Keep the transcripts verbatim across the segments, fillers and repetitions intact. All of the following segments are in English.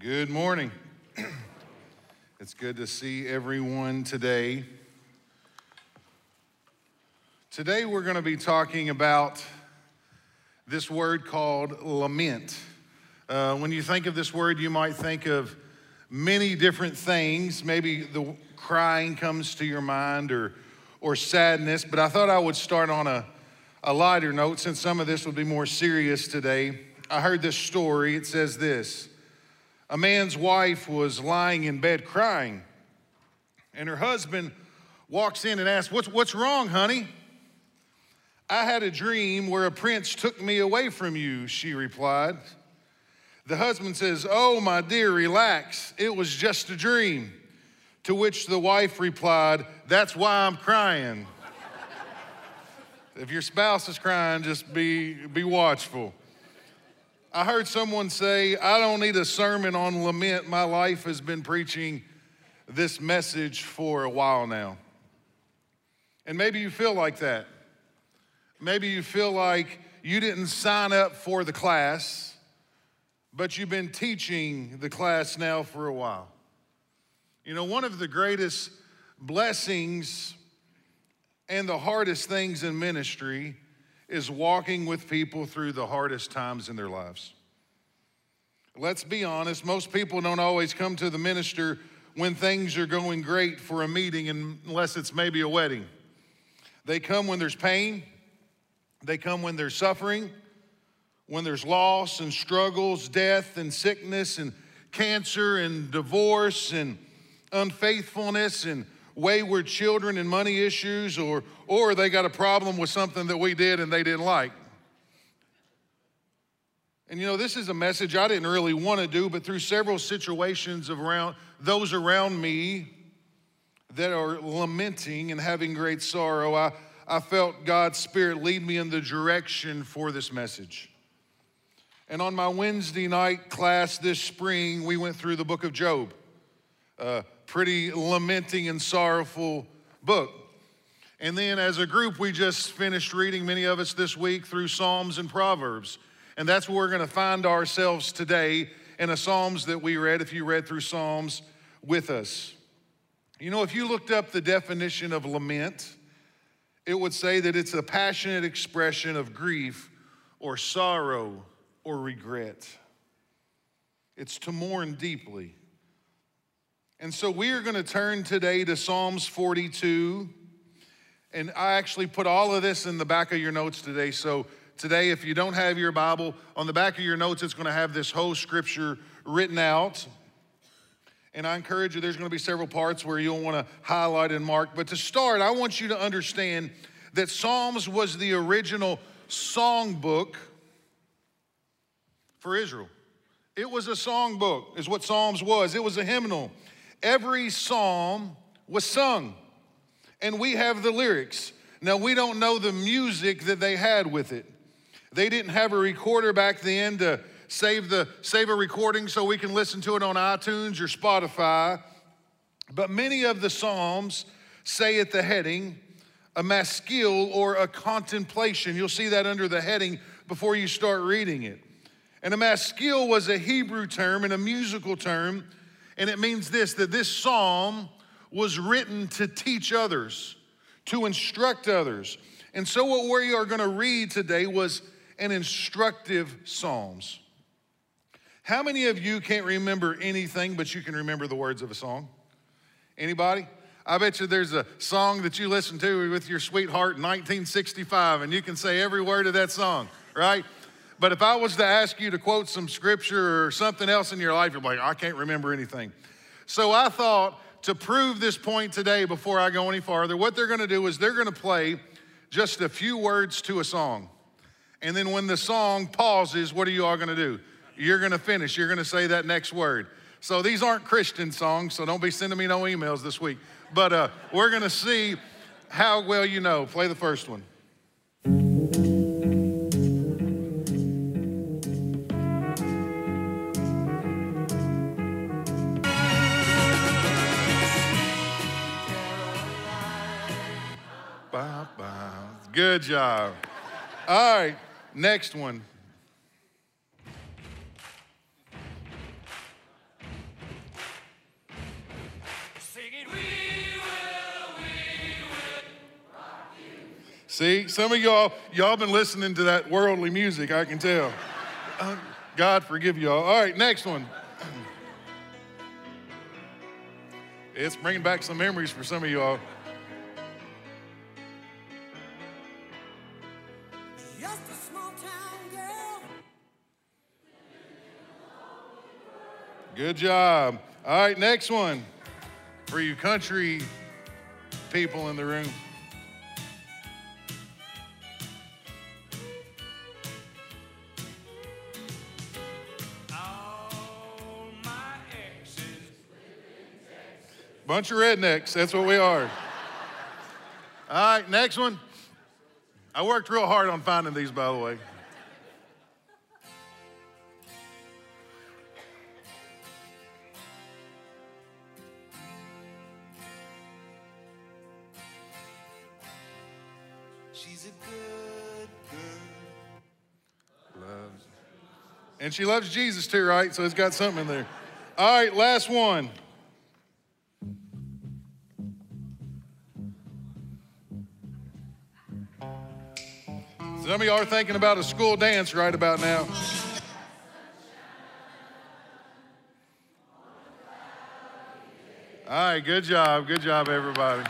Good morning. It's good to see everyone today. Today we're going to be talking about this word called lament. Uh, when you think of this word, you might think of many different things. Maybe the crying comes to your mind or, or sadness, but I thought I would start on a, a lighter note since some of this will be more serious today. I heard this story. It says this. A man's wife was lying in bed crying, and her husband walks in and asks, what's, what's wrong, honey? I had a dream where a prince took me away from you, she replied. The husband says, oh, my dear, relax. It was just a dream. To which the wife replied, that's why I'm crying. If your spouse is crying, just be, be watchful. I heard someone say, I don't need a sermon on lament. My life has been preaching this message for a while now. And maybe you feel like that. Maybe you feel like you didn't sign up for the class, but you've been teaching the class now for a while. You know, one of the greatest blessings and the hardest things in ministry is walking with people through the hardest times in their lives. Let's be honest, most people don't always come to the minister when things are going great for a meeting unless it's maybe a wedding. They come when there's pain, they come when there's suffering, when there's loss and struggles, death and sickness and cancer and divorce and unfaithfulness and wayward children and money issues, or, or they got a problem with something that we did and they didn't like. And you know, this is a message I didn't really want to do, but through several situations of around those around me that are lamenting and having great sorrow, I, I felt God's Spirit lead me in the direction for this message. And on my Wednesday night class this spring, we went through the book of Job. Uh, pretty lamenting and sorrowful book. And then as a group, we just finished reading, many of us this week, through Psalms and Proverbs. And that's where we're going to find ourselves today in a Psalms that we read, if you read through Psalms with us. You know, if you looked up the definition of lament, it would say that it's a passionate expression of grief or sorrow or regret. It's to mourn deeply. And so we are going to turn today to Psalms forty-two. And I actually put all of this in the back of your notes today. So today, if you don't have your Bible, on the back of your notes, it's going to have this whole scripture written out. And I encourage you, there's going to be several parts where you'll want to highlight and mark. But to start, I want you to understand that Psalms was the original songbook for Israel. It was a songbook, is what Psalms was. It was a hymnal. Every psalm was sung, and we have the lyrics. Now, we don't know the music that they had with it. They didn't have a recorder back then to save the save a recording so we can listen to it on iTunes or Spotify. But many of the psalms say at the heading, a maskil or a contemplation. You'll see that under the heading before you start reading it. And a maskil was a Hebrew term and a musical term. And it means this, that this psalm was written to teach others, to instruct others. And so what we are going to read today was an instructive psalms. How many of you can't remember anything, but you can remember the words of a song? Anybody? I bet you there's a song that you listen to with your sweetheart in nineteen sixty-five, and you can say every word of that song, right? But if I was to ask you to quote some scripture or something else in your life, you're like, I can't remember anything. So I thought to prove this point today before I go any farther, what they're gonna do is they're gonna play just a few words to a song. And then when the song pauses, what are you all gonna do? You're gonna finish, you're gonna say that next word. So these aren't Christian songs, so don't be sending me no emails this week. But uh, we're gonna see how well you know. Play the first one. Good job. All right, next one. See, some of y'all, y'all been listening to that worldly music, I can tell. Uh, God forgive y'all. All right, next one. It's bringing back some memories for some of y'all. Just a small town girl. Good job. All right, next one. For you country people in the room. All my exes. Bunch of rednecks, that's what we are. All right, next one. I worked real hard on finding these, by the way. She's a good girl. Loves. And she loves Jesus too, right? So it's got something in there. All right, last one. Some of y'all are thinking about a school dance right about now. All right, good job. Good job, everybody.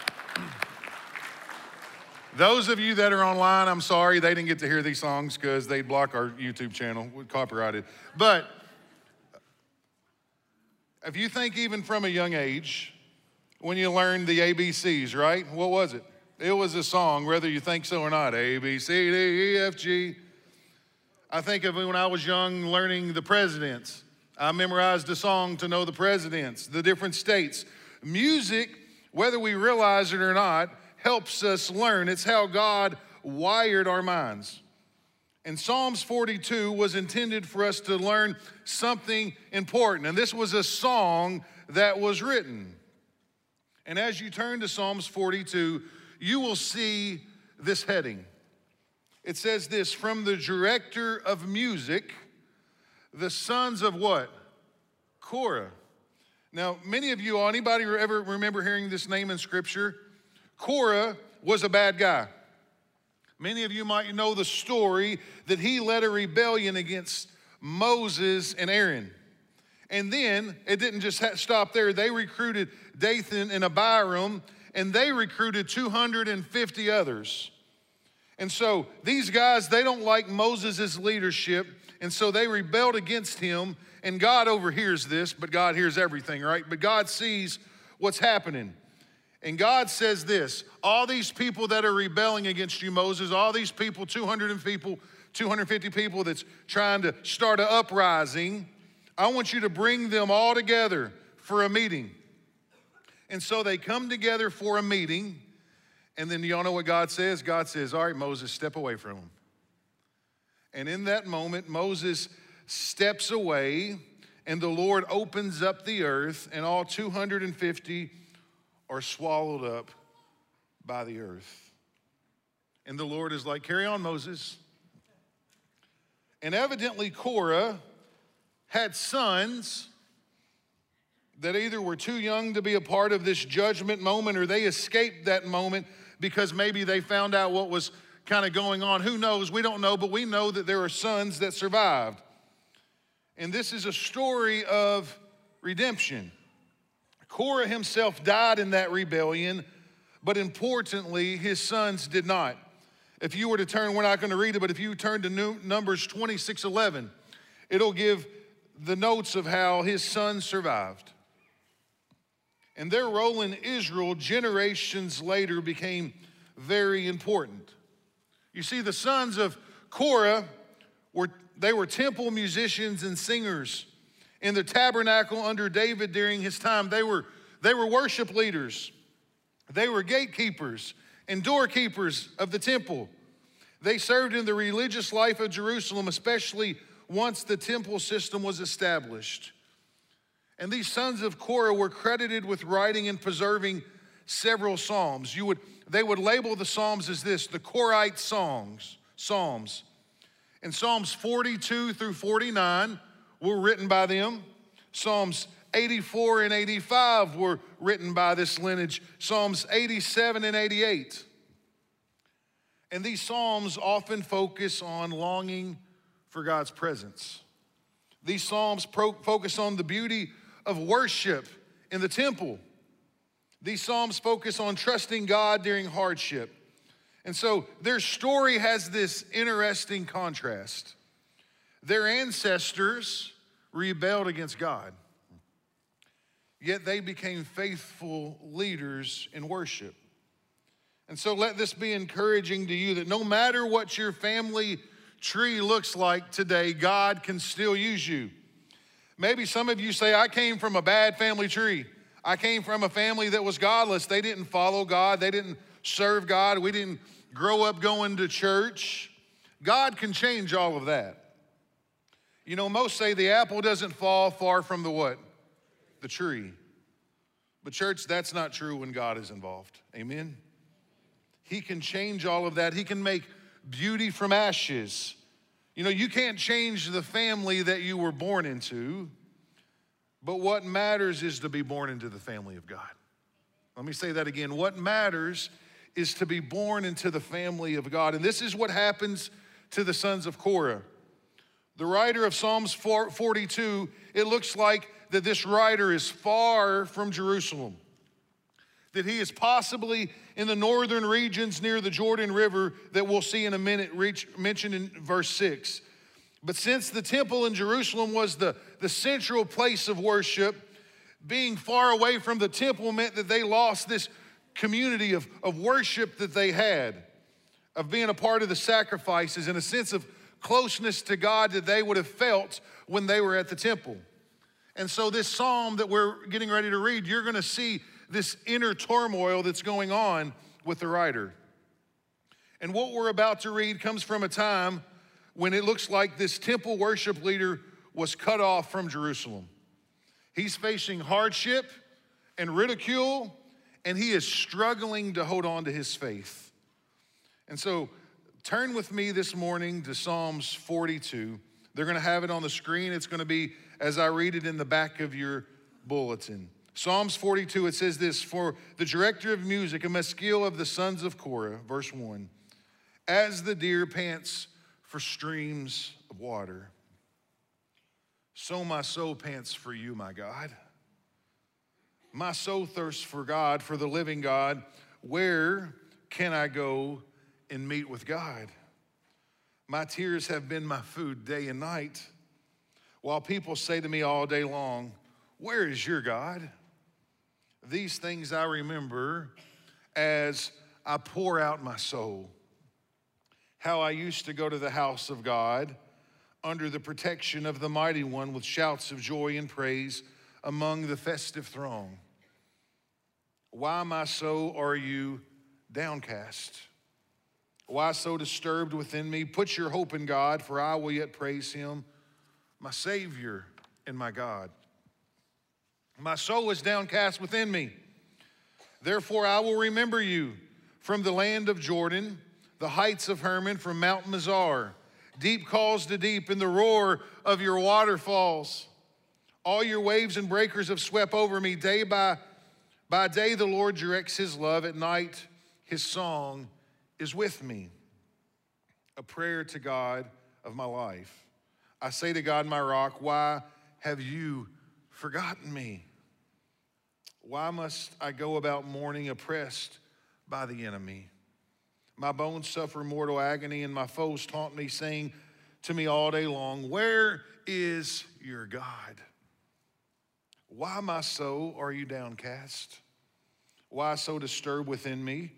Those of you that are online, I'm sorry they didn't get to hear these songs because they'd block our YouTube channel. We're copyrighted. But if you think even from a young age, when you learned the A B Cs, right? What was it? It was a song, whether you think so or not. A, B, C, D, E, F, G. I think of when I was young learning the presidents. I memorized a song to know the presidents, the different states. Music, whether we realize it or not, helps us learn. It's how God wired our minds. And Psalms forty-two was intended for us to learn something important. And this was a song that was written. And as you turn to Psalms forty-two, you will see this heading. It says this, from the director of music, the sons of what? Korah. Now, many of you, anybody ever remember hearing this name in Scripture? Korah was a bad guy. Many of you might know the story that he led a rebellion against Moses and Aaron. And then it didn't just stop there. They recruited Dathan and Abiram, and they recruited two hundred fifty others. And so these guys, they don't like Moses' leadership, and so they rebelled against him, and God overhears this, but God hears everything, right? But God sees what's happening. And God says this, all these people that are rebelling against you, Moses, all these people, two hundred people, two hundred fifty people that's trying to start an uprising, I want you to bring them all together for a meeting. And so they come together for a meeting, and then y'all know what God says? God says, all right, Moses, step away from them. And in that moment, Moses steps away, and the Lord opens up the earth, and all two hundred fifty are swallowed up by the earth. And the Lord is like, carry on, Moses. And evidently Korah had sons that either were too young to be a part of this judgment moment, or they escaped that moment because maybe they found out what was kind of going on. Who knows? We don't know, but we know that there are sons that survived. And this is a story of redemption. Korah himself died in that rebellion, but importantly, his sons did not. If you were to turn, we're not going to read it, but if you turn to Numbers twenty-six eleven, it'll give the notes of how his sons survived. And their role in Israel generations later became very important. You see, the sons of Korah were, they were temple musicians and singers. In the tabernacle under David during his time, they were, they were worship leaders. They were gatekeepers and doorkeepers of the temple. They served in the religious life of Jerusalem, especially once the temple system was established. And these sons of Korah were credited with writing and preserving several psalms. You would, they would label the psalms as this, the Korahite songs, psalms. And Psalms forty-two through forty-nine were written by them. Psalms eighty-four and eighty-five were written by this lineage. Psalms eighty-seven and eighty-eight. And these Psalms often focus on longing for God's presence. These Psalms pro- focus on the beauty of worship in the temple. These Psalms focus on trusting God during hardship. And so their story has this interesting contrast. Their ancestors rebelled against God, yet they became faithful leaders in worship. And so let this be encouraging to you that no matter what your family tree looks like today, God can still use you. Maybe some of you say, I came from a bad family tree. I came from a family that was godless. They didn't follow God. They didn't serve God. We didn't grow up going to church. God can change all of that. You know, most say the apple doesn't fall far from the what? The tree. But church, that's not true when God is involved. Amen? He can change all of that. He can make beauty from ashes. You know, you can't change the family that you were born into, but what matters is to be born into the family of God. Let me say that again. What matters is to be born into the family of God. And this is what happens to the sons of Korah. The writer of Psalms forty-two, it looks like that this writer is far from Jerusalem, that he is possibly in the northern regions near the Jordan River that we'll see in a minute reach, mentioned in verse six. But since the temple in Jerusalem was the, the central place of worship, being far away from the temple meant that they lost this community of, of worship that they had, of being a part of the sacrifices and a sense of closeness to God that they would have felt when they were at the temple. And so this psalm that we're getting ready to read, you're gonna see this inner turmoil that's going on with the writer. And what we're about to read comes from a time when it looks like this temple worship leader was cut off from Jerusalem. He's facing hardship and ridicule, and he is struggling to hold on to his faith. And so turn with me this morning to Psalms forty-two. They're gonna have it on the screen. It's gonna be as I read it in the back of your bulletin. Psalms forty-two, it says this, for the director of music, a maskil of the sons of Korah, verse one, as the deer pants for streams of water, so my soul pants for you, my God. My soul thirsts for God, for the living God. Where can I go and meet with God? My tears have been my food day and night, while people say to me all day long, where is your God? These things I remember as I pour out my soul. How I used to go to the house of God under the protection of the Mighty One with shouts of joy and praise among the festive throng. Why, my soul, are you downcast? Why so disturbed within me? Put your hope in God, for I will yet praise him, my Savior and my God. My soul is downcast within me. Therefore, I will remember you from the land of Jordan, the heights of Hermon, from Mount Mizar. Deep calls to deep in the roar of your waterfalls. All your waves and breakers have swept over me. Day by, by day, the Lord directs his love. At night, his song is with me. A prayer to God of my life. I say to God, my rock, why have you forgotten me? Why must I go about mourning, oppressed by the enemy? My bones suffer mortal agony, and my foes taunt me, saying to me all day long, where is your God? Why, my soul, are you downcast? Why so disturbed within me?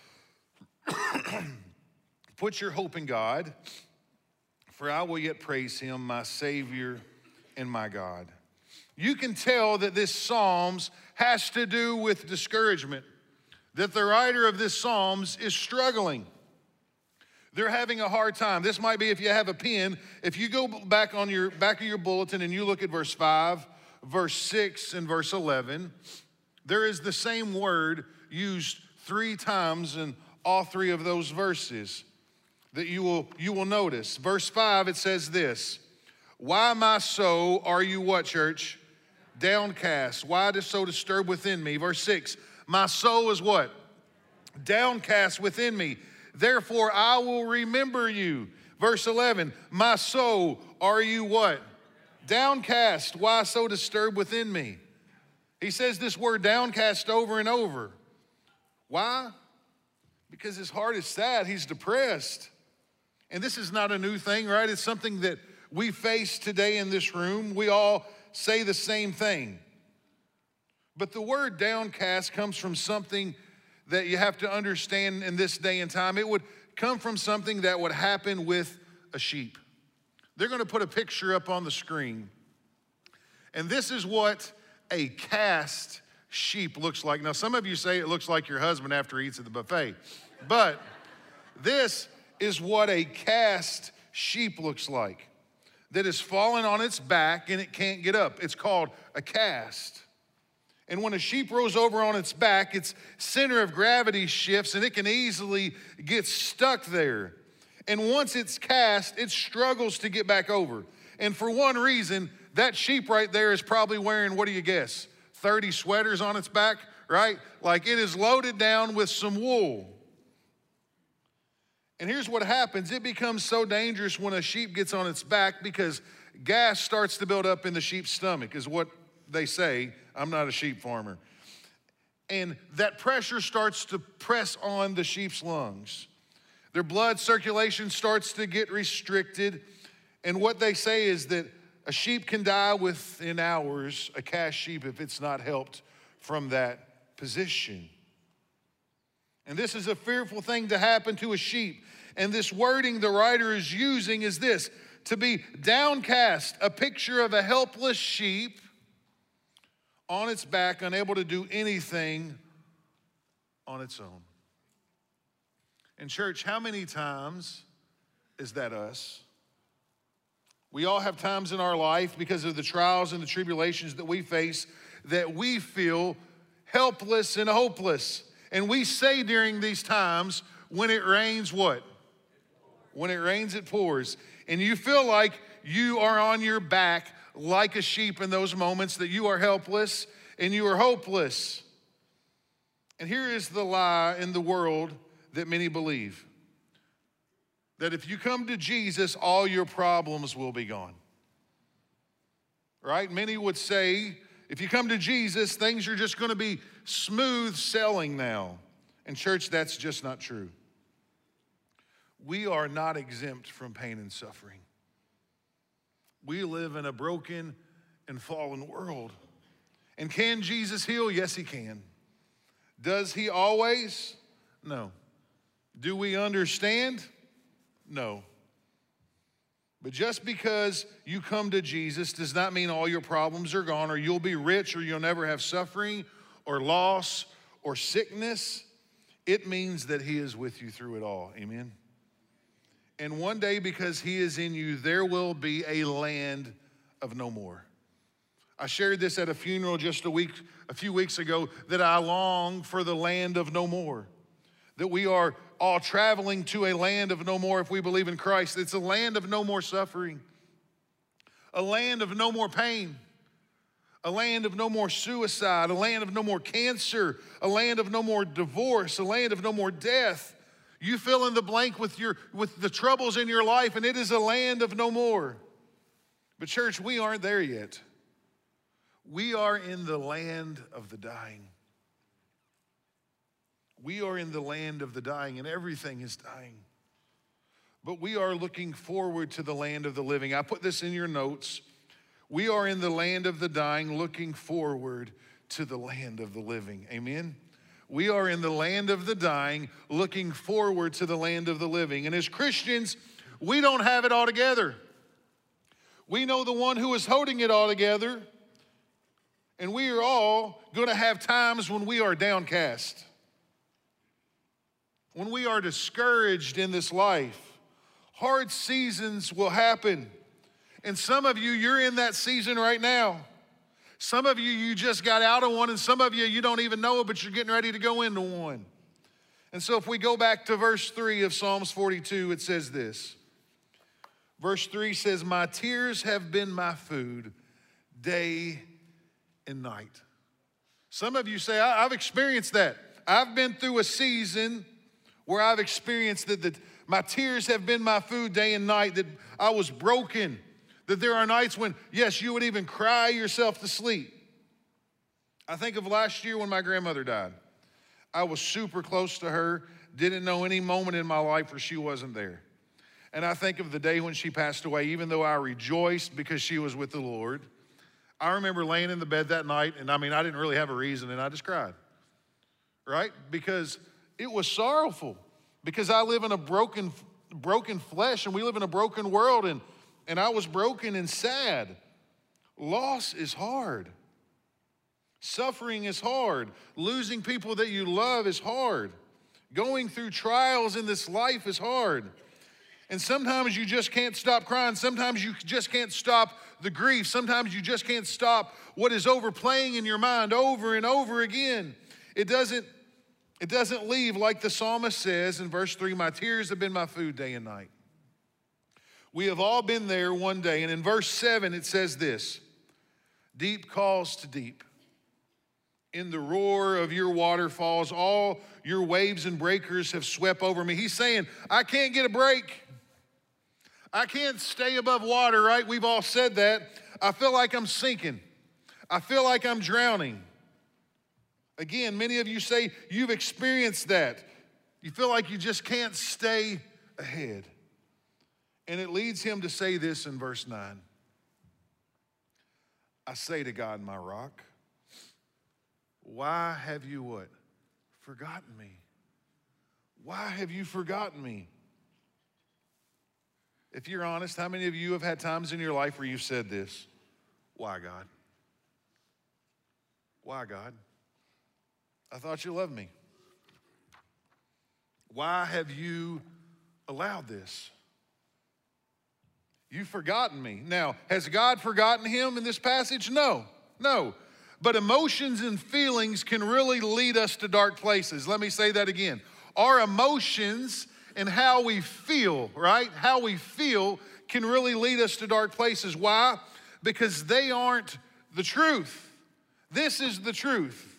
Put your hope in God, for I will yet praise him, my Savior and my God. You can tell that this Psalms has to do with discouragement, that the writer of this Psalms is struggling. They're having a hard time. This might be, if you have a pen, if you go back on your back of your bulletin and you look at verse five, verse six, and verse eleven, there is the same word used three times in all three of those verses that you will, you will notice. Verse five, it says this, why, my soul, are you what, church? Downcast. Why is so disturbed within me? Verse six, my soul is what? Downcast within me. Therefore, I will remember you. Verse eleven, my soul, are you what? Downcast. Why so disturbed within me? He says this word downcast over and over. Why? Because his heart is sad. He's depressed. And this is not a new thing, right? It's something that we face today in this room. We all say the same thing. But the word downcast comes from something that you have to understand in this day and time. It would come from something that would happen with a sheep. They're going to put a picture up on the screen. And this is what a cast sheep looks like. Now, some of you say it looks like your husband after he eats at the buffet. But this is what a cast sheep looks like. That is fallen on its back and it can't get up. It's called a cast. And when a sheep rolls over on its back, its center of gravity shifts and it can easily get stuck there. And once it's cast, it struggles to get back over. And for one reason, that sheep right there is probably wearing, what do you guess, thirty sweaters on its back, right? Like it is loaded down with some wool. And here's what happens. It becomes so dangerous when a sheep gets on its back because gas starts to build up in the sheep's stomach, is what they say. I'm not a sheep farmer. And that pressure starts to press on the sheep's lungs. Their blood circulation starts to get restricted. And what they say is that a sheep can die within hours, a cast sheep, if it's not helped from that position. And this is a fearful thing to happen to a sheep. And this wording the writer is using is this: to be downcast, a picture of a helpless sheep on its back, unable to do anything on its own. And church, how many times is that us? We all have times in our life because of the trials and the tribulations that we face that we feel helpless and hopeless. And we say during these times, when it rains, what? When it rains, it pours. And you feel like you are on your back like a sheep in those moments, that you are helpless and you are hopeless. And here is the lie in the world that many believe: that if you come to Jesus, all your problems will be gone. Right? Many would say, if you come to Jesus, things are just going to be smooth sailing now. And church, that's just not true. We are not exempt from pain and suffering. We live in a broken and fallen world. And can Jesus heal? Yes, he can. Does he always? No. Do we understand? No. But just because you come to Jesus does not mean all your problems are gone, or you'll be rich, or you'll never have suffering or loss or sickness. It means that he is with you through it all. Amen. And one day, because he is in you, there will be a land of no more. I shared this at a funeral just a week, a few weeks ago, that I long for the land of no more. That we are all traveling to a land of no more if we believe in Christ. It's a land of no more suffering, a land of no more pain, a land of no more suicide, a land of no more cancer, a land of no more divorce, a land of no more death. You fill in the blank with your with the troubles in your life, and it is a land of no more. But church, we aren't there yet. We are in the land of the dying. We are in the land of the dying, and everything is dying. But we are looking forward to the land of the living. I put this in your notes. We are in the land of the dying, looking forward to the land of the living. Amen? We are in the land of the dying, looking forward to the land of the living. And as Christians, we don't have it all together. We know the one who is holding it all together, and we are all going to have times when we are downcast, when we are discouraged in this life. Hard seasons will happen. And some of you, you're in that season right now. Some of you, you just got out of one, and some of you, you don't even know it, but you're getting ready to go into one. And so if we go back to verse three of Psalms forty-two, it says this. Verse three says, my tears have been my food day and night. Some of you say, I've experienced that. I've been through a season where I've experienced that, that my tears have been my food day and night, that I was broken, that there are nights when, yes, you would even cry yourself to sleep. I think of last year when my grandmother died. I was super close to her, didn't know any moment in my life where she wasn't there. And I think of the day when she passed away, even though I rejoiced because she was with the Lord. I remember laying in the bed that night, and I mean, I didn't really have a reason, and I just cried, right? Because it was sorrowful, because I live in a broken, broken flesh, and we live in a broken world, and, and I was broken and sad. Loss is hard. Suffering is hard. Losing people that you love is hard. Going through trials in this life is hard. And sometimes you just can't stop crying. Sometimes you just can't stop the grief. Sometimes you just can't stop what is overplaying in your mind over and over again. It doesn't, it doesn't leave, like the psalmist says in verse three, my tears have been my food day and night. We have all been there one day. And in verse seven, it says this, deep calls to deep. In the roar of your waterfalls, all your waves and breakers have swept over me. He's saying, I can't get a break. I can't stay above water, right? We've all said that. I feel like I'm sinking. I feel like I'm drowning. Again, many of you say you've experienced that. You feel like you just can't stay ahead. And it leads him to say this in verse nine. I say to God, my rock, why have you what? Forgotten me. Why have you forgotten me? If you're honest, how many of you have had times in your life where you've said this? Why, God? Why, God? I thought you loved me. Why have you allowed this? You've forgotten me. Now, has God forgotten him in this passage? No, no. But emotions and feelings can really lead us to dark places. Let me say that again. Our emotions and how we feel, right? How we feel can really lead us to dark places. Why? Because they aren't the truth. This is the truth.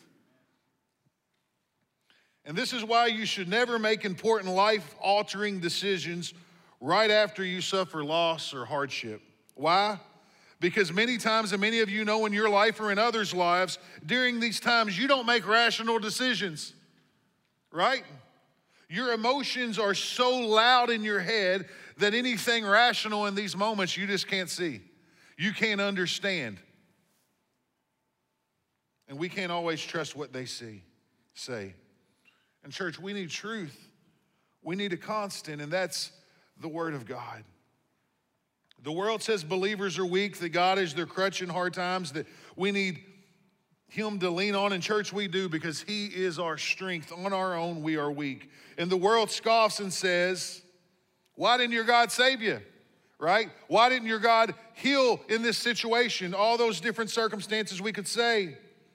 And this is why you should never make important life-altering decisions right after you suffer loss or hardship. Why? Because many times, and many of you know in your life or in others' lives, during these times, you don't make rational decisions, right? Your emotions are so loud in your head that anything rational in these moments you just can't see. You can't understand. And we can't always trust what they see, say. And church, we need truth. We need a constant, and that's the Word of God. The world says believers are weak, that God is their crutch in hard times, that we need him to lean on. In church, we do, because he is our strength. On our own, we are weak. And the world scoffs and says, why didn't your God save you? Right? Why didn't your God heal in this situation? All those different circumstances we could say.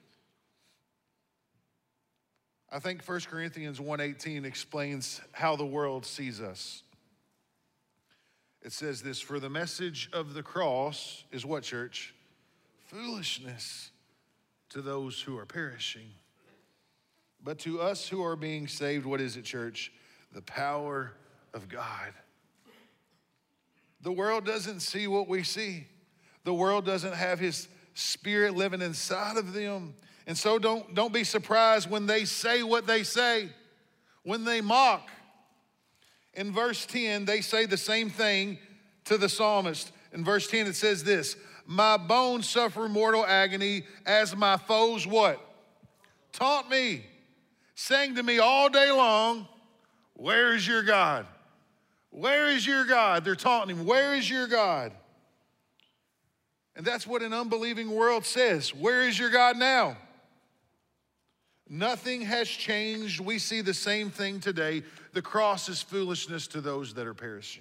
I think First Corinthians one eighteen explains how the world sees us. It says this, for the message of the cross is what, church? Foolishness to those who are perishing. But to us who are being saved, what is it, church? The power of God. The world doesn't see what we see. The world doesn't have his spirit living inside of them. And so don't, don't be surprised when they say what they say, when they mock. In verse ten, they say the same thing to the psalmist. In verse ten, it says this, my bones suffer mortal agony as my foes what? Taunt me, sang to me all day long, where is your God? Where is your God? They're taunting him, where is your God? And that's what an unbelieving world says. Where is your God now? Nothing has changed. We see the same thing today. The cross is foolishness to those that are perishing.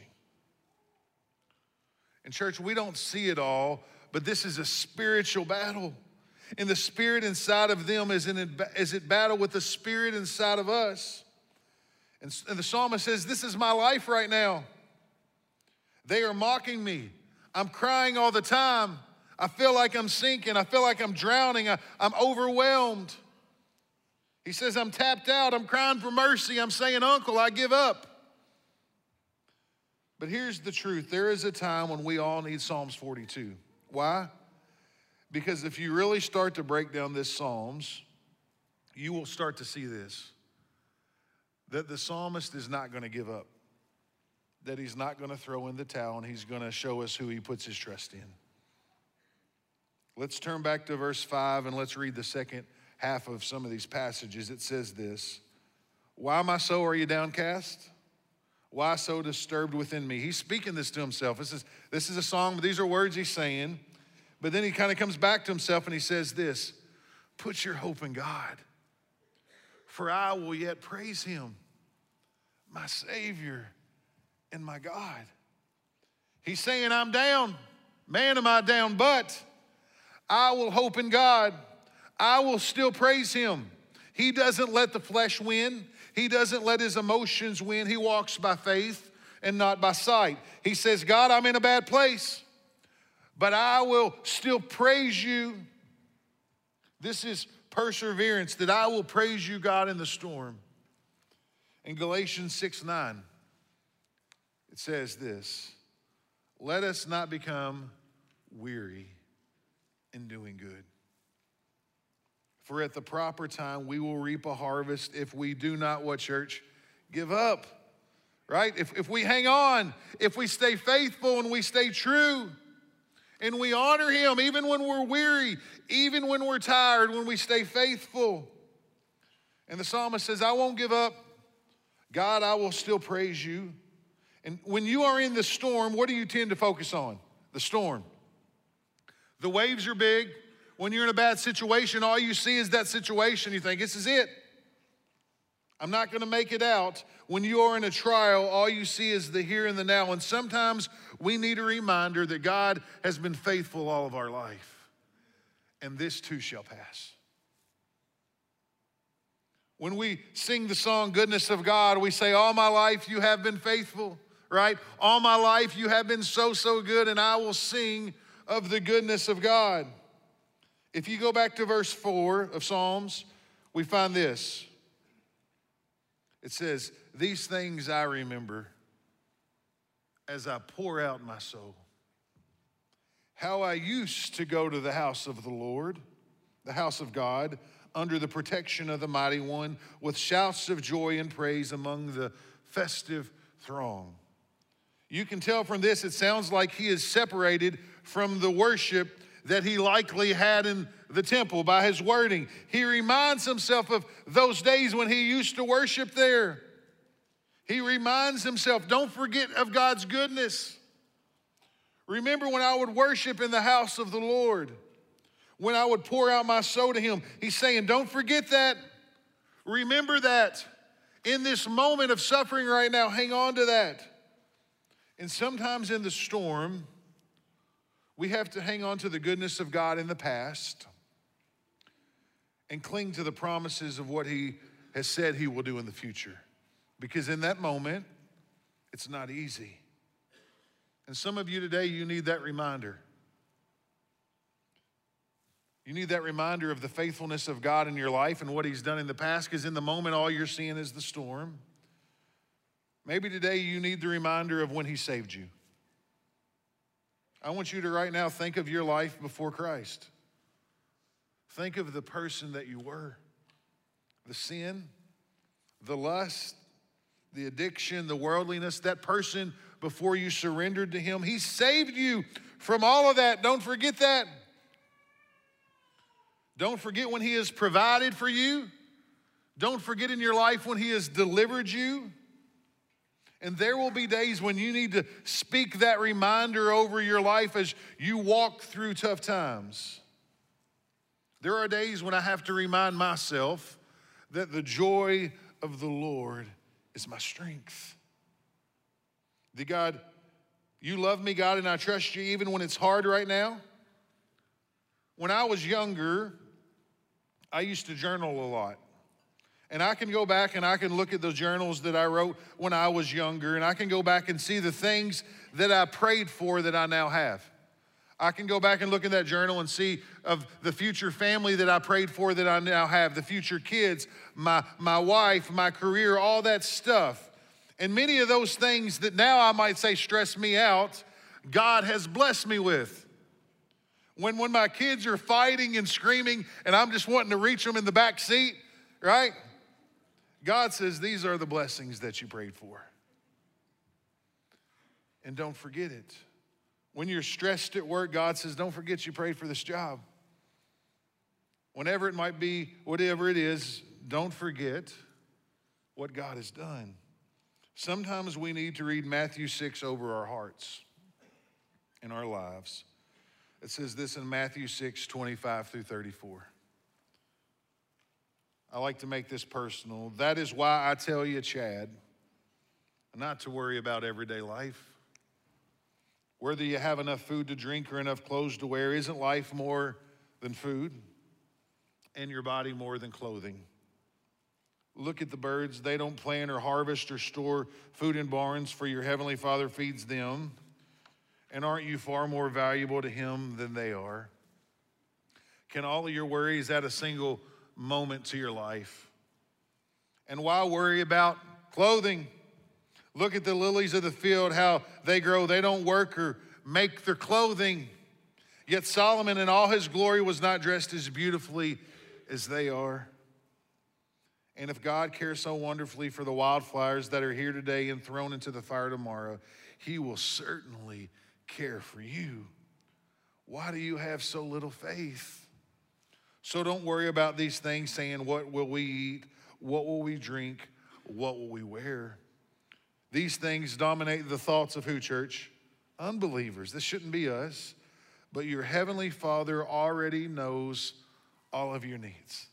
In church, we don't see it all, but this is a spiritual battle. And the spirit inside of them is in is at battle with the spirit inside of us. And, and the psalmist says, this is my life right now. They are mocking me. I'm crying all the time. I feel like I'm sinking. I feel like I'm drowning. I, I'm overwhelmed. He says, I'm tapped out. I'm crying for mercy. I'm saying, Uncle, I give up. But here's the truth. There is a time when we all need Psalms forty-two. Why? Because if you really start to break down this Psalms, you will start to see this, that the psalmist is not going to give up, that he's not going to throw in the towel, and he's going to show us who he puts his trust in. Let's turn back to verse five and let's read the second half of some of these passages. It says this, why, my soul, are you downcast? Why so disturbed within me? He's speaking this to himself. This is, this is a song, but these are words he's saying. But then he kind of comes back to himself and he says this, put your hope in God, for I will yet praise him, my Savior and my God. He's saying, I'm down. Man, am I down, but I will hope in God. I will still praise him. He doesn't let the flesh win. He doesn't let his emotions win. He walks by faith and not by sight. He says, God, I'm in a bad place, but I will still praise you. This is perseverance, that I will praise you, God, in the storm. In Galatians six nine, it says this, let us not become weary in doing good. For at the proper time, we will reap a harvest if we do not, what, church? Give up, right? If, if we hang on, if we stay faithful and we stay true and we honor him, even when we're weary, even when we're tired, when we stay faithful. And the psalmist says, I won't give up. God, I will still praise you. And when you are in the storm, what do you tend to focus on? The storm. The waves are big. When you're in a bad situation, all you see is that situation. You think, this is it. I'm not going to make it out. When you are in a trial, all you see is the here and the now. And sometimes we need a reminder that God has been faithful all of our life. And this too shall pass. When we sing the song, Goodness of God, we say, all my life you have been faithful, right? All my life you have been so, so good, and I will sing of the goodness of God. If you go back to verse four of Psalms, we find this. It says, these things I remember as I pour out my soul. How I used to go to the house of the Lord, the house of God, under the protection of the Mighty One, with shouts of joy and praise among the festive throng. You can tell from this, it sounds like he is separated from the worship that he likely had in the temple by his wording. He reminds himself of those days when he used to worship there. He reminds himself, don't forget of God's goodness. Remember when I would worship in the house of the Lord, when I would pour out my soul to him. He's saying, don't forget that. Remember that. In this moment of suffering right now, hang on to that. And sometimes in the storm, we have to hang on to the goodness of God in the past and cling to the promises of what he has said he will do in the future. Because in that moment, it's not easy. And some of you today, you need that reminder. You need that reminder of the faithfulness of God in your life and what he's done in the past, because in the moment, all you're seeing is the storm. Maybe today you need the reminder of when he saved you. I want you to right now think of your life before Christ. Think of the person that you were. The sin, the lust, the addiction, the worldliness, that person before you surrendered to him. He saved you from all of that. Don't forget that. Don't forget when he has provided for you. Don't forget in your life when he has delivered you. And there will be days when you need to speak that reminder over your life as you walk through tough times. There are days when I have to remind myself that the joy of the Lord is my strength. That God, you love me, God, and I trust you even when it's hard right now. When I was younger, I used to journal a lot. And I can go back and I can look at those journals that I wrote when I was younger, and I can go back and see the things that I prayed for that I now have. I can go back and look in that journal and see of the future family that I prayed for that I now have, the future kids, my, my wife, my career, all that stuff. And many of those things that now I might say stress me out, God has blessed me with. When, when my kids are fighting and screaming and I'm just wanting to reach them in the back seat, right? God says, these are the blessings that you prayed for. And don't forget it. When you're stressed at work, God says, don't forget you prayed for this job. Whenever it might be, whatever it is, don't forget what God has done. Sometimes we need to read Matthew six over our hearts in our lives. It says this in Matthew six, twenty-five through thirty-four. I like to make this personal. That is why I tell you, Chad, not to worry about everyday life. Whether you have enough food to drink or enough clothes to wear, isn't life more than food and your body more than clothing? Look at the birds. They don't plant or harvest or store food in barns, for your heavenly Father feeds them. And aren't you far more valuable to him than they are? Can all of your worries add a single moment to your life? And why worry about clothing? Look at the lilies of the field, how they grow. They don't work or make their clothing. Yet Solomon in all his glory was not dressed as beautifully as they are. And if God cares so wonderfully for the wildflowers that are here today and thrown into the fire tomorrow, he will certainly care for you. Why do you have so little faith? So don't worry about these things saying, what will we eat? What will we drink? What will we wear? These things dominate the thoughts of who, church? Unbelievers. This shouldn't be us. But your heavenly Father already knows all of your needs.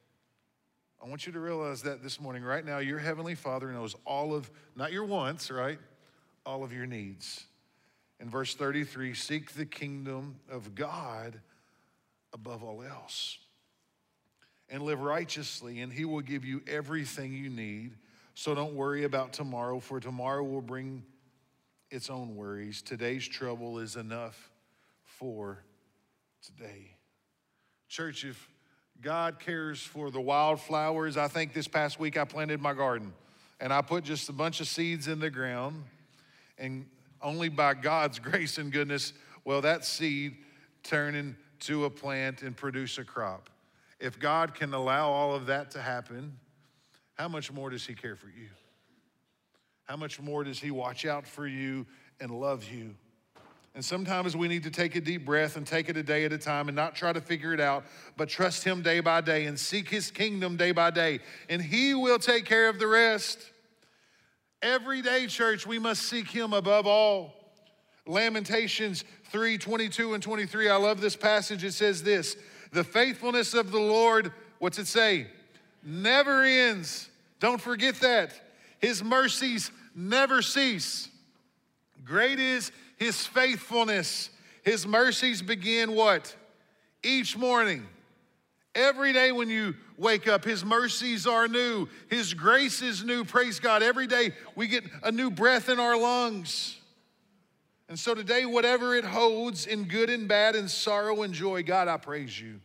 I want you to realize that this morning, right now, your heavenly Father knows all of, not your wants, right? All of your needs. In verse thirty-three, seek the kingdom of God above all else and live righteously, and he will give you everything you need. So don't worry about tomorrow, for tomorrow will bring its own worries. Today's trouble is enough for today. Church, if God cares for the wildflowers, I think this past week I planted my garden and I put just a bunch of seeds in the ground, and only by God's grace and goodness will that seed turn into a plant and produce a crop. If God can allow all of that to happen, how much more does he care for you? How much more does he watch out for you and love you? And sometimes we need to take a deep breath and take it a day at a time and not try to figure it out, but trust him day by day and seek his kingdom day by day. And he will take care of the rest. Every day, church, we must seek him above all. Lamentations three, twenty-two and twenty-three. I love this passage. It says this, the faithfulness of the Lord, what's it say? Never ends. Don't forget that. His mercies never cease. Great is his faithfulness. His mercies begin what? Each morning. Every day when you wake up, his mercies are new. His grace is new. Praise God. Every day we get a new breath in our lungs. And so today, whatever it holds in good and bad and sorrow and joy, God, I praise you.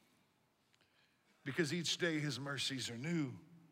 Because each day his mercies are new.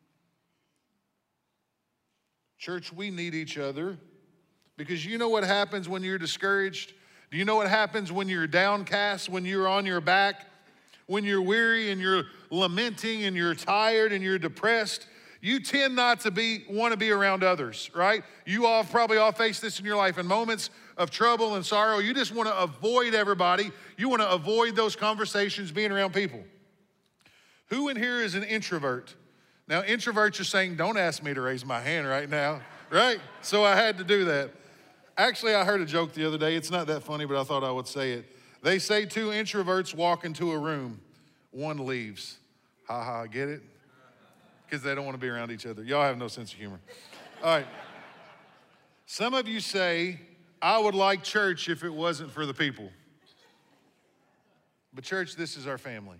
Church, we need each other. Because you know what happens when you're discouraged? Do you know what happens when you're downcast, when you're on your back, when you're weary and you're lamenting and you're tired and you're depressed? You tend not to be want to be around others, right? You all probably all face this in your life. In moments of trouble and sorrow, you just want to avoid everybody. You want to avoid those conversations, being around people. Who in here is an introvert? Now, introverts are saying, don't ask me to raise my hand right now, right? So I had to do that. Actually, I heard a joke the other day. It's not that funny, but I thought I would say it. They say two introverts walk into a room. One leaves. Ha ha, get it? Because they don't want to be around each other. Y'all have no sense of humor. All right. Some of you say, I would like church if it wasn't for the people. But church, this is our family.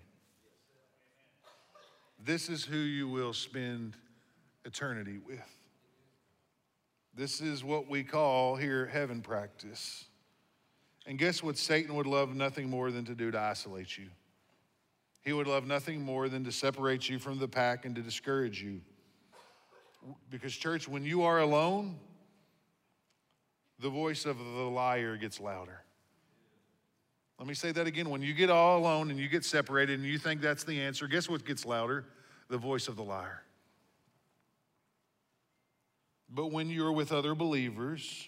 This is who you will spend eternity with. This is what we call here heaven practice. And guess what Satan would love nothing more than to do to isolate you? He would love nothing more than to separate you from the pack and to discourage you. Because, church, when you are alone, the voice of the liar gets louder. Let me say that again. When you get all alone and you get separated and you think that's the answer, guess what gets louder? The voice of the liar. But when you're with other believers,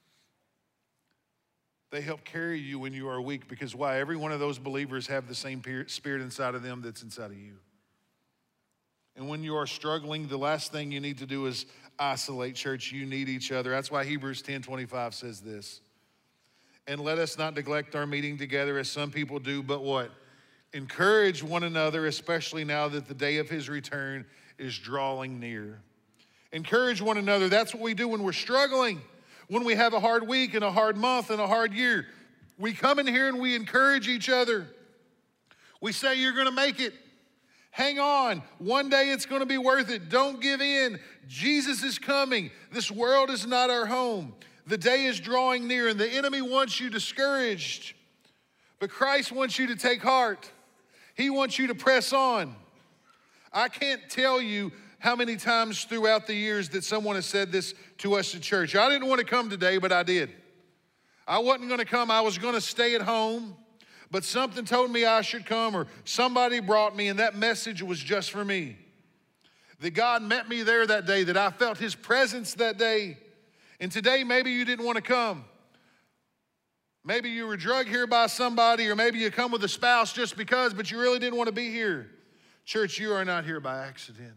they help carry you when you are weak, because why? Every one of those believers have the same spirit inside of them that's inside of you. And when you are struggling, the last thing you need to do is isolate, church. You need each other. That's why Hebrews ten twenty-five says this. And let us not neglect our meeting together as some people do, but what? Encourage one another, especially now that the day of his return is drawing near. Encourage one another. That's what we do when we're struggling, when we have a hard week and a hard month and a hard year. We come in here and we encourage each other. We say, you're going to make it. Hang on. One day it's going to be worth it. Don't give in. Jesus is coming. This world is not our home. The day is drawing near, and the enemy wants you discouraged. But Christ wants you to take heart. He wants you to press on. I can't tell you how many times throughout the years that someone has said this to us at church. I didn't want to come today, but I did. I wasn't going to come. I was going to stay at home. But something told me I should come, or somebody brought me, and that message was just for me. That God met me there that day, that I felt his presence that day. And today, maybe you didn't want to come. Maybe you were drugged here by somebody, or maybe you come with a spouse just because, but you really didn't want to be here. Church, you are not here by accident.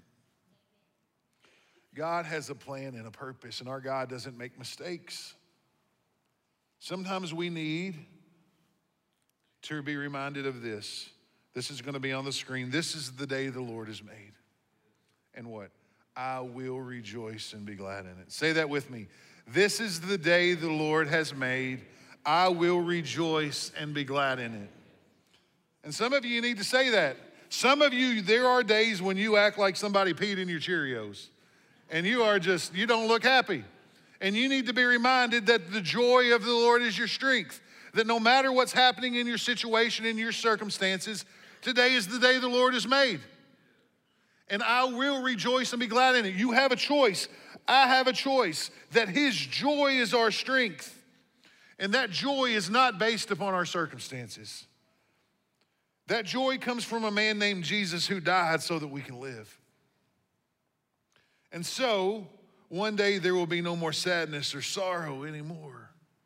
God has a plan and a purpose, and our God doesn't make mistakes. Sometimes we need to be reminded of this. This is going to be on the screen. This is the day the Lord has made. And what? I will rejoice and be glad in it. Say that with me. This is the day the Lord has made. I will rejoice and be glad in it. And some of you need to say that. Some of you, there are days when you act like somebody peed in your Cheerios. And you are just, you don't look happy. And you need to be reminded that the joy of the Lord is your strength. That no matter what's happening in your situation, in your circumstances, today is the day the Lord has made. And I will rejoice and be glad in it. You have a choice. I have a choice. That his joy is our strength. And that joy is not based upon our circumstances. That joy comes from a man named Jesus who died so that we can live. And so, one day there will be no more sadness or sorrow anymore.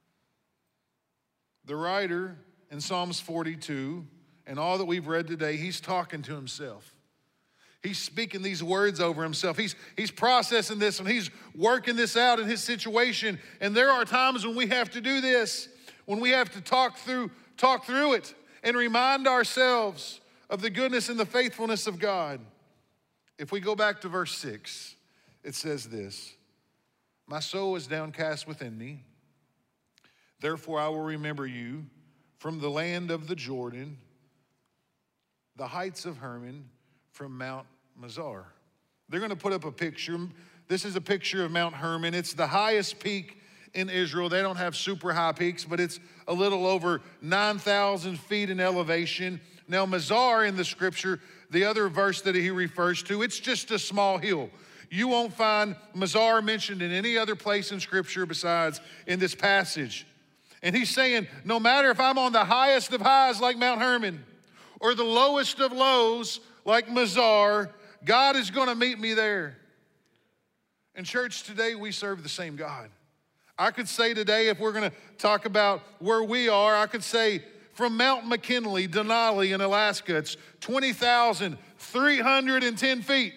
The writer in Psalms forty-two, and all that we've read today, he's talking to himself. He's speaking these words over himself. He's, he's processing this, and he's working this out in his situation. And there are times when we have to do this, when we have to talk through, talk through it and remind ourselves of the goodness and the faithfulness of God. If we go back to verse six, it says this: my soul is downcast within me. Therefore, I will remember you from the land of the Jordan, the heights of Hermon, from Mount Mizar. They're going to put up a picture. This is a picture of Mount Hermon. It's the highest peak in Israel. They don't have super high peaks, but it's a little over nine thousand feet in elevation. Now, Mizar in the scripture, the other verse that he refers to, it's just a small hill. You won't find Mizar mentioned in any other place in scripture besides in this passage. And he's saying, no matter if I'm on the highest of highs like Mount Hermon or the lowest of lows like Mizar, God is going to meet me there. In church today, we serve the same God. I could say today, if we're going to talk about where we are, I could say from Mount McKinley, Denali in Alaska, it's twenty thousand three hundred ten feet.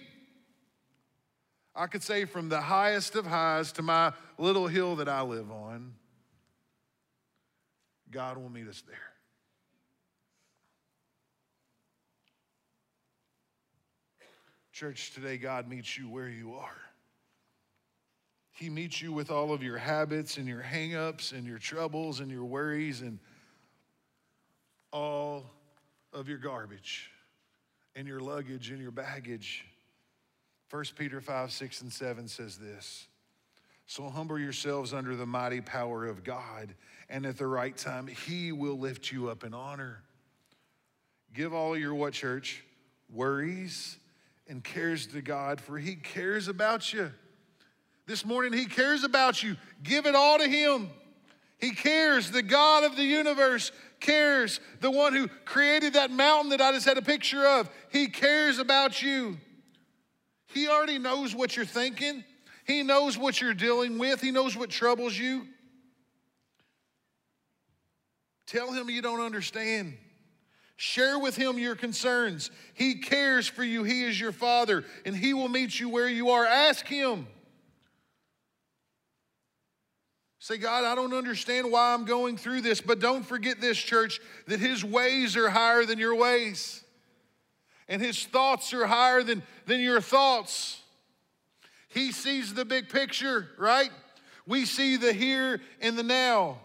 I could say from the highest of highs to my little hill that I live on, God will meet us there. Church, today God meets you where you are. He meets you with all of your habits and your hang-ups and your troubles and your worries and all of your garbage and your luggage and your baggage. First Peter five, six, and seven says this: So humble yourselves under the mighty power of God, and at the right time, he will lift you up in honor. Give all your what, church? Worries and cares to God, for he cares about you. This morning, he cares about you. Give it all to him. He cares. The God of the universe cares. The one who created that mountain that I just had a picture of, he cares about you. He already knows what you're thinking. He knows what you're dealing with. He knows what troubles you. Tell him you don't understand. Share with him your concerns. He cares for you. He is your Father, and he will meet you where you are. Ask him. Say, God, I don't understand why I'm going through this, but don't forget this, church, that his ways are higher than your ways, and his thoughts are higher than, than your thoughts. He sees the big picture, right? We see the here and the now.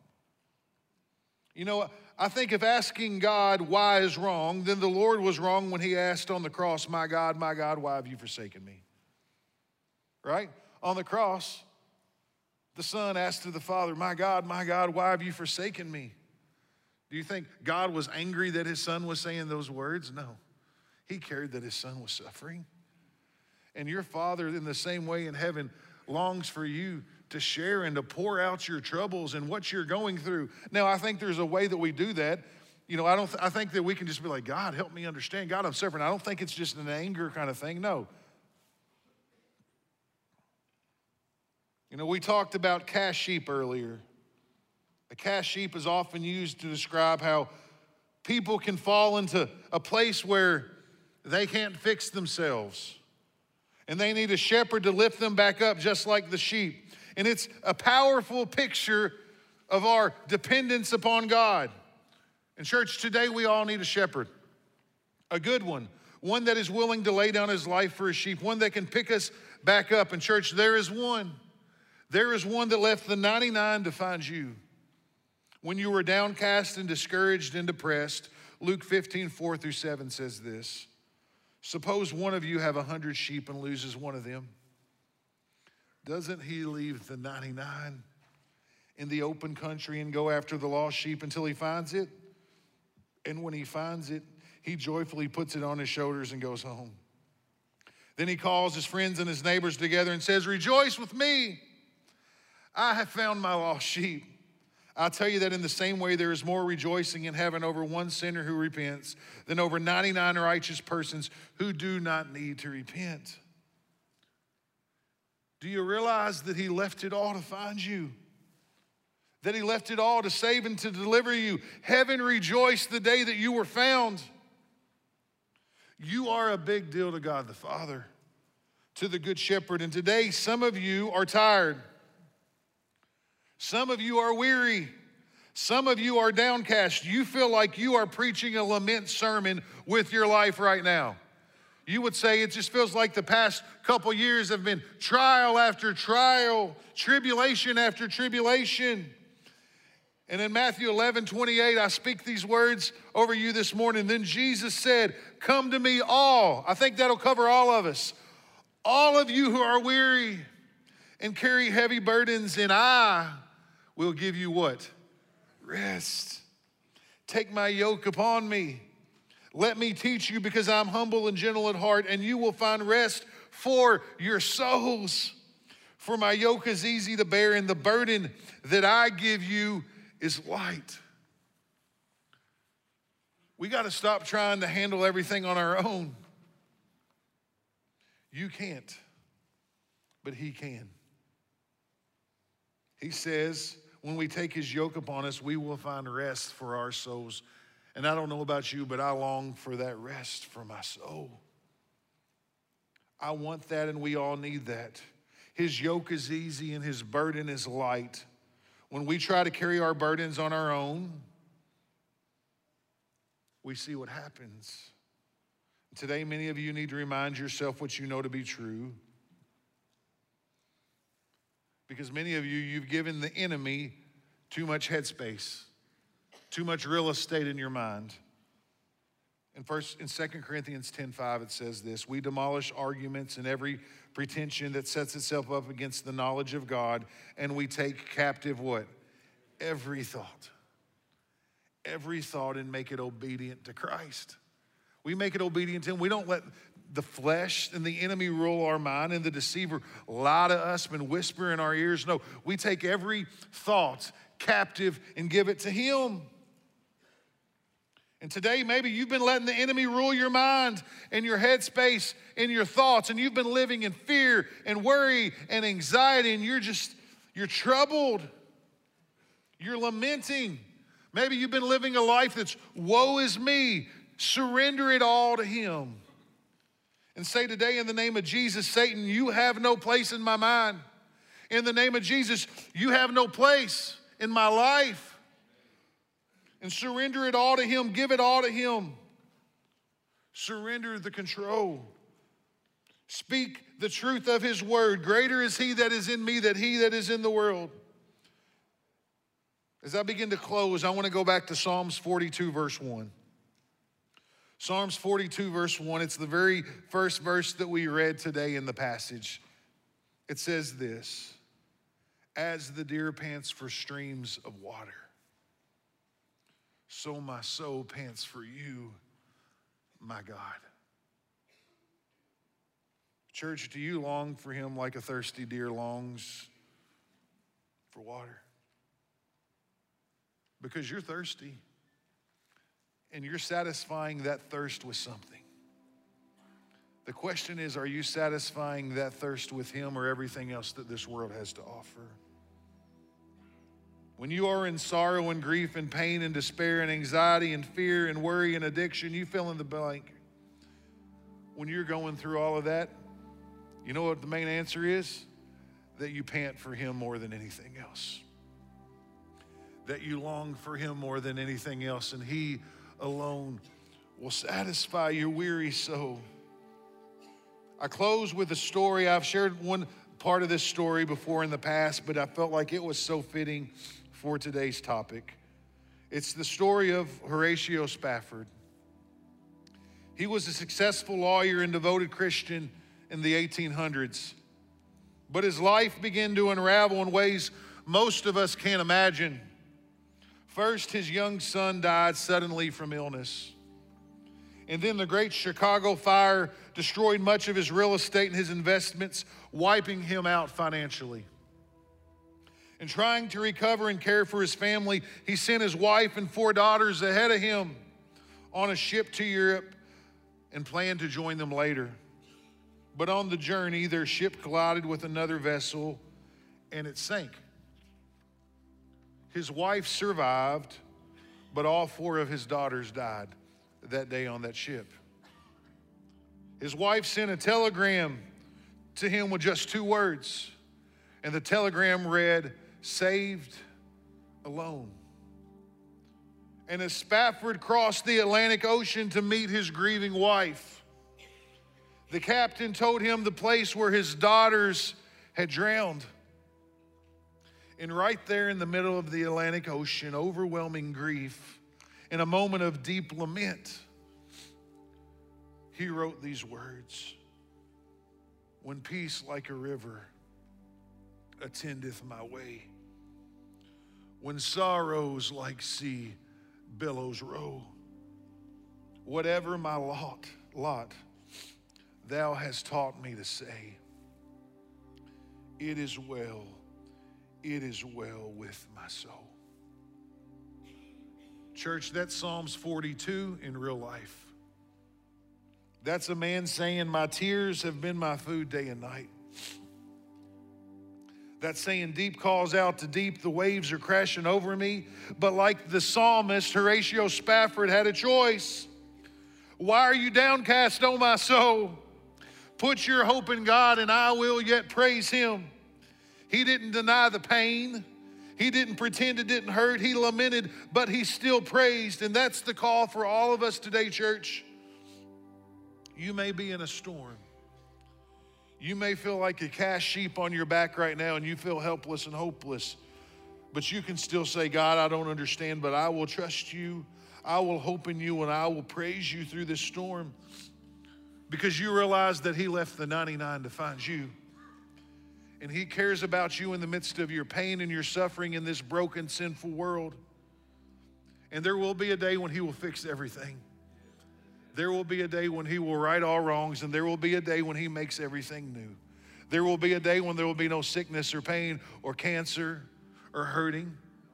You know, I think if asking God why is wrong, then the Lord was wrong when he asked on the cross, my God, my God, why have you forsaken me? Right? On the cross, the Son asked to the Father, my God, my God, why have you forsaken me? Do you think God was angry that his Son was saying those words? No. He cared that his Son was suffering. And your Father, in the same way in heaven, longs for you to share and to pour out your troubles and what you're going through. Now, I think there's a way that we do that. You know, I don't. Th- I think that we can just be like, God, help me understand. God, I'm suffering. I don't think it's just an anger kind of thing. No. You know, we talked about cash sheep earlier. A cash sheep is often used to describe how people can fall into a place where they can't fix themselves. And they need a shepherd to lift them back up just like the sheep. And it's a powerful picture of our dependence upon God. In church today, we all need a shepherd, a good one, one that is willing to lay down his life for his sheep, one that can pick us back up. In church, there is one. There is one that left the ninety-nine to find you. When you were downcast and discouraged and depressed, Luke fifteen, four through seven says this. Suppose one of you have a hundred sheep and loses one of them. Doesn't he leave the ninety-nine in the open country and go after the lost sheep until he finds it? And when he finds it, he joyfully puts it on his shoulders and goes home. Then he calls his friends and his neighbors together and says, rejoice with me. I have found my lost sheep. I'll tell you that in the same way, there is more rejoicing in heaven over one sinner who repents than over ninety-nine righteous persons who do not need to repent. Do you realize that he left it all to find you? That he left it all to save and to deliver you. Heaven rejoiced the day that you were found. You are a big deal to God the Father, to the Good Shepherd. And today, some of you are tired. Some of you are weary. Some of you are downcast. You feel like you are preaching a lament sermon with your life right now. You would say it just feels like the past couple years have been trial after trial, tribulation after tribulation. And in Matthew eleven, twenty-eight, I speak these words over you this morning. Then Jesus said, come to me all. I think that'll cover all of us. All of you who are weary and carry heavy burdens, and I will give you what? Rest. Take my yoke upon me. Let me teach you, because I'm humble and gentle at heart, and you will find rest for your souls. For my yoke is easy to bear, and the burden that I give you is light. We got to stop trying to handle everything on our own. You can't, but he can. He says, when we take his yoke upon us, we will find rest for our souls. And I don't know about you, but I long for that rest for my soul. I want that, and we all need that. His yoke is easy and his burden is light. When we try to carry our burdens on our own, we see what happens. Today, many of you need to remind yourself what you know to be true. Because many of you, you've given the enemy too much headspace, too much real estate in your mind. In first, in Second Corinthians ten five, it says this: we demolish arguments and every pretension that sets itself up against the knowledge of God, and we take captive what? Every thought. Every thought and make it obedient to Christ. We make it obedient to him. We don't let the flesh and the enemy rule our mind and the deceiver lie to us and whisper in our ears. No, we take every thought captive and give it to him. And today, maybe you've been letting the enemy rule your mind and your headspace and your thoughts, and you've been living in fear and worry and anxiety, and you're just, you're troubled. You're lamenting. Maybe you've been living a life that's woe is me. Surrender it all to him. And say today, in the name of Jesus, Satan, you have no place in my mind. In the name of Jesus, you have no place in my life. And surrender it all to him. Give it all to him. Surrender the control. Speak the truth of his word. Greater is he that is in me than he that is in the world. As I begin to close, I want to go back to Psalms forty-two, verse one. Psalms forty-two, verse one, it's the very first verse that we read today in the passage. It says this: as the deer pants for streams of water, so my soul pants for you, my God. Church, do you long for him like a thirsty deer longs for water? Because you're thirsty. And you're satisfying that thirst with something. The question is, are you satisfying that thirst with him or everything else that this world has to offer? When you are in sorrow and grief and pain and despair and anxiety and fear and worry and addiction, you fill in the blank. When you're going through all of that, you know what the main answer is? That you pant for him more than anything else. That you long for him more than anything else, and he alone will satisfy your weary soul. I close with a story. I've shared one part of this story before in the past, but I felt like it was so fitting for today's topic. It's the story of Horatio Spafford. He was a successful lawyer and devoted Christian in the eighteen hundreds, but his life began to unravel in ways most of us can't imagine. First, his young son died suddenly from illness. And then the great Chicago fire destroyed much of his real estate and his investments, wiping him out financially. And trying to recover and care for his family, he sent his wife and four daughters ahead of him on a ship to Europe and planned to join them later. But on the journey, their ship collided with another vessel and it sank. His wife survived, but all four of his daughters died that day on that ship. His wife sent a telegram to him with just two words, and the telegram read, "Saved alone." And as Spafford crossed the Atlantic Ocean to meet his grieving wife, the captain told him the place where his daughters had drowned. And right there in the middle of the Atlantic Ocean, overwhelming grief, in a moment of deep lament, he wrote these words: "When peace like a river attendeth my way, when sorrows like sea billows roll, whatever my lot, lot, thou hast taught me to say, it is well, it is well with my soul." Church, that's Psalms forty-two in real life. That's a man saying, my tears have been my food day and night. That's saying deep calls out to deep, the waves are crashing over me. But like the psalmist, Horatio Spafford had a choice. Why are you downcast, O my soul? Put your hope in God and I will yet praise him. He didn't deny the pain. He didn't pretend it didn't hurt. He lamented, but he still praised. And that's the call for all of us today, church. You may be in a storm. You may feel like a cast sheep on your back right now and you feel helpless and hopeless. But you can still say, God, I don't understand, but I will trust you. I will hope in you and I will praise you through this storm. because you realize that he left the ninety-nine to find you. And he cares about you in the midst of your pain and your suffering in this broken, sinful world. And there will be a day when he will fix everything. There will be a day when he will right all wrongs, and there will be a day when he makes everything new. There will be a day when there will be no sickness or pain or cancer or hurting.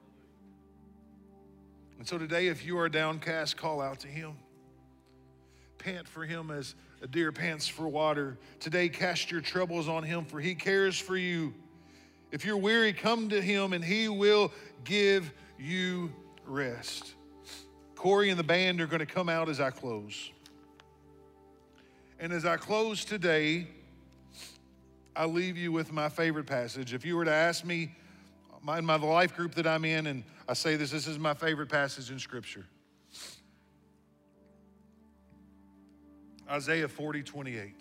And so today, if you are downcast, call out to him. Pant for him as a deer pants for water. Today, cast your troubles on him, for he cares for you. If you're weary, come to him, and he will give you rest. Corey and the band are going to come out as I close. And as I close today, I leave you with my favorite passage. If you were to ask me, in my life group that I'm in, and I say this, this is my favorite passage in Scripture. Isaiah forty, twenty-eight.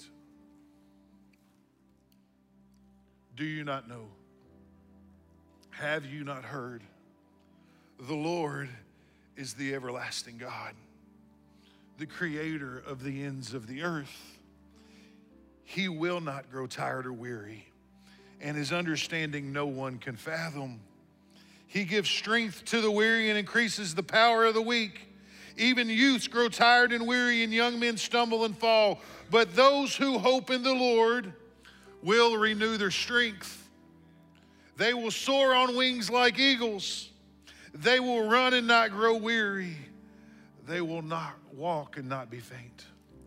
Do you not know? Have you not heard? The Lord is the everlasting God, the creator of the ends of the earth. He will not grow tired or weary, and his understanding no one can fathom. He gives strength to the weary and increases the power of the weak. Even youths grow tired and weary, and young men stumble and fall. But those who hope in the Lord will renew their strength. They will soar on wings like eagles. They will run and not grow weary. They will not walk and not be faint.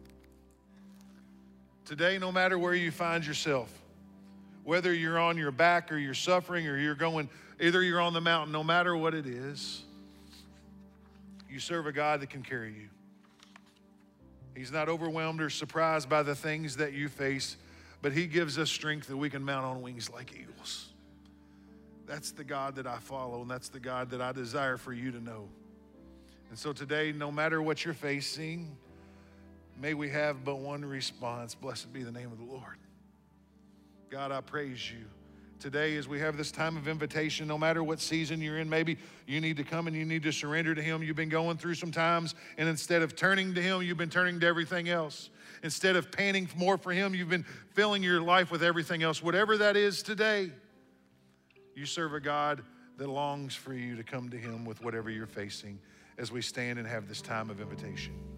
Today, no matter where you find yourself, whether you're on your back or you're suffering or you're going, either you're on the mountain, no matter what it is, you serve a God that can carry you. He's not overwhelmed or surprised by the things that you face, but he gives us strength that we can mount on wings like eagles. That's the God that I follow, and that's the God that I desire for you to know. And so today, no matter what you're facing, may we have but one response. Blessed be the name of the Lord. God, I praise you. Today, as we have this time of invitation, no matter what season you're in, maybe you need to come and you need to surrender to him. You've been going through some times, and instead of turning to him, you've been turning to everything else. Instead of panting more for him, you've been filling your life with everything else. Whatever that is today, you serve a God that longs for you to come to him with whatever you're facing as we stand and have this time of invitation.